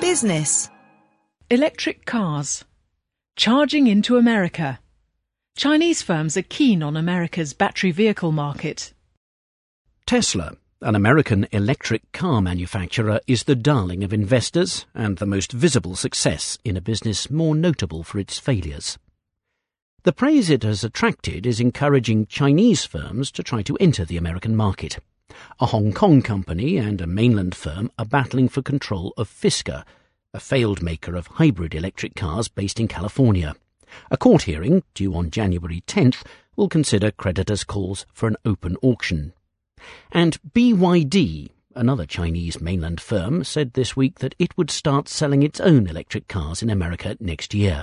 Business. Electric cars. Charging into America. Chinese firms are keen on America's battery vehicle market. Tesla, an American electric car manufacturer, is the darling of investors and the most visible success in a business more notable for its failures. The praise it has attracted is encouraging Chinese firms to try to enter the American market. A Hong Kong company and a mainland firm are battling for control of Fisker, a failed maker of hybrid electric cars based in California. A court hearing, due on January 10th, will consider creditors' calls for an open auction. And BYD, another Chinese mainland firm, said this week that it would start selling its own electric cars in America next year.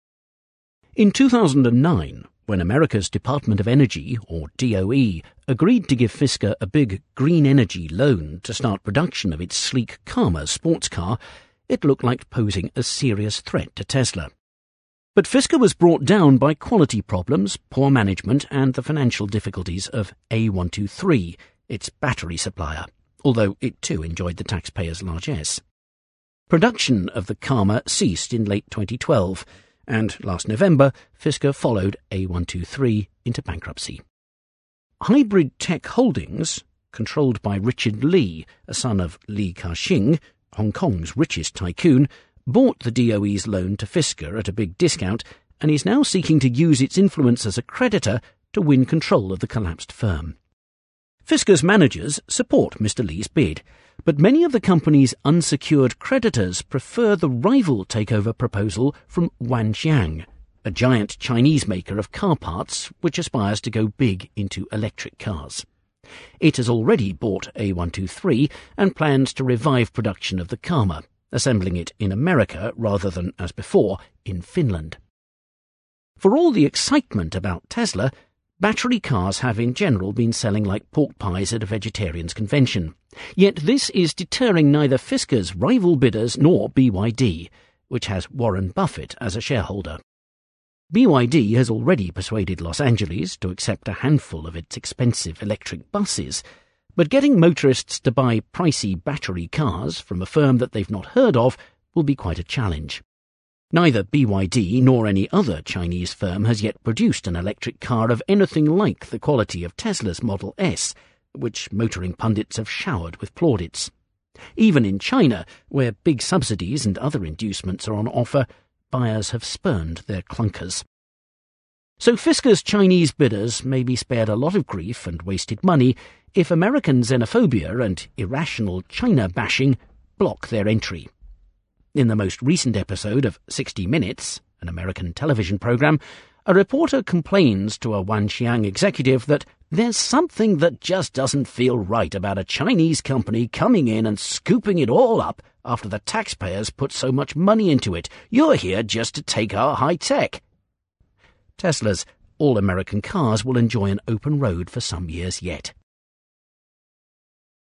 In 2009, when America's Department of Energy, or DOE, agreed to give Fisker a big green energy loan to start production of its sleek Karma sports car, it looked like posing a serious threat to Tesla. But Fisker was brought down by quality problems, poor management, and the financial difficulties of A123, its battery supplier, although it too enjoyed the taxpayers' largesse. Production of the Karma ceased in late 2012, and last November, Fisker followed A123 into bankruptcy. Hybrid Tech Holdings, controlled by Richard Li, a son of Li Ka-shing, Hong Kong's richest tycoon, bought the DOE's loan to Fisker at a big discount and is now seeking to use its influence as a creditor to win control of the collapsed firm. Fisker's managers support Mr. Li's bid, but many of the company's unsecured creditors prefer the rival takeover proposal from Wanxiang, a giant Chinese maker of car parts which aspires to go big into electric cars. It has already bought A123 and plans to revive production of the Karma, assembling it in America rather than, as before, in Finland. For all the excitement about Tesla, battery cars have in general been selling like pork pies at a vegetarian's convention. Yet this is deterring neither Fisker's rival bidders nor BYD, which has Warren Buffett as a shareholder. BYD has already persuaded Los Angeles to accept a handful of its expensive electric buses, but getting motorists to buy pricey battery cars from a firm that they've not heard of will be quite a challenge. Neither BYD nor any other Chinese firm has yet produced an electric car of anything like the quality of Tesla's Model S, which motoring pundits have showered with plaudits. Even in China, where big subsidies and other inducements are on offer, buyers have spurned their clunkers. So Fisker's Chinese bidders may be spared a lot of grief and wasted money if American xenophobia and irrational China bashing block their entry. In the most recent episode of 60 Minutes, an American television program, a reporter complains to a Wanxiang executive that there's something that just doesn't feel right about a Chinese company coming in and scooping it all up after the taxpayers put so much money into it. You're here just to take our high tech. Tesla's all-American cars will enjoy an open road for some years yet.